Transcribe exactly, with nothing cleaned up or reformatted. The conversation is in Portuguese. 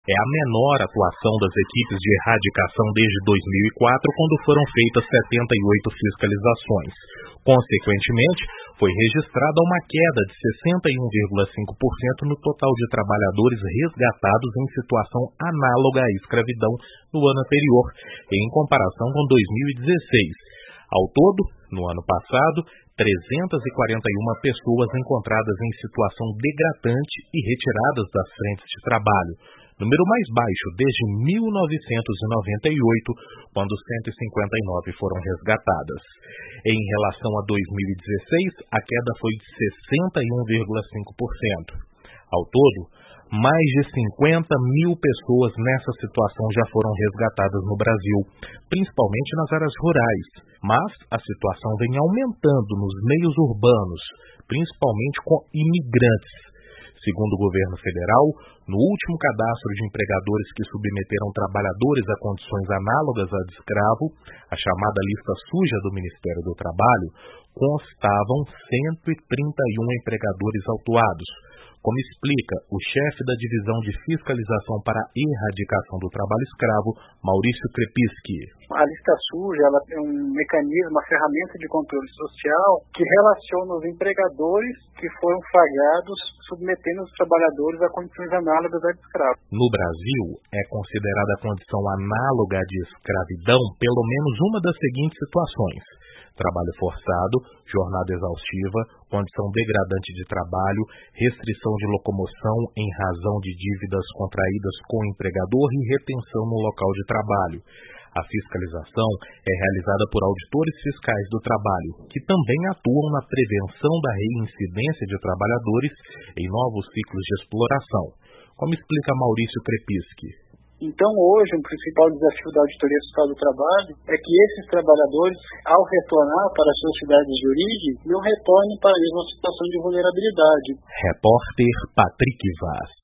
É a menor atuação das equipes de erradicação desde dois mil e quatro, quando foram feitas setenta e oito fiscalizações. Consequentemente, foi registrada uma queda de sessenta e um vírgula cinco por cento no total de trabalhadores resgatados em situação análoga à escravidão no ano anterior, em comparação com dois mil e dezesseis. Ao todo, no ano passado, trezentas e quarenta e uma pessoas encontradas em situação degradante e retiradas das frentes de trabalho, número mais baixo desde mil novecentos e noventa e oito, quando cento e cinquenta e nove foram resgatadas. Em relação a dois mil e dezesseis, a queda foi de sessenta e um vírgula cinco por cento. Ao todo, mais de cinquenta mil pessoas nessa situação já foram resgatadas no Brasil, principalmente nas áreas rurais, mas a situação vem aumentando nos meios urbanos, principalmente com imigrantes. Segundo o governo federal, no último cadastro de empregadores que submeteram trabalhadores a condições análogas à de escravo, a chamada lista suja do Ministério do Trabalho, constavam cento e trinta e um empregadores autuados, como explica o chefe da Divisão de Fiscalização para a Erradicação do Trabalho Escravo, Maurício Krepisky. A lista suja ela tem um mecanismo, uma ferramenta de controle social que relaciona os empregadores que foram flagrados submetendo os trabalhadores a condições análogas à de escravo. No Brasil, é considerada a condição análoga de escravidão pelo menos uma das seguintes situações: trabalho forçado, jornada exaustiva, condição degradante de trabalho, restrição de locomoção em razão de dívidas contraídas com o empregador e retenção no local de trabalho. A fiscalização é realizada por auditores fiscais do trabalho, que também atuam na prevenção da reincidência de trabalhadores em novos ciclos de exploração, como explica Maurício Krepisky. Então, hoje, o principal desafio da Auditoria Fiscal do Trabalho é que esses trabalhadores, ao retornar para as suas cidades de origem, não retornem para a mesma situação de vulnerabilidade. Repórter Patrick Vaz.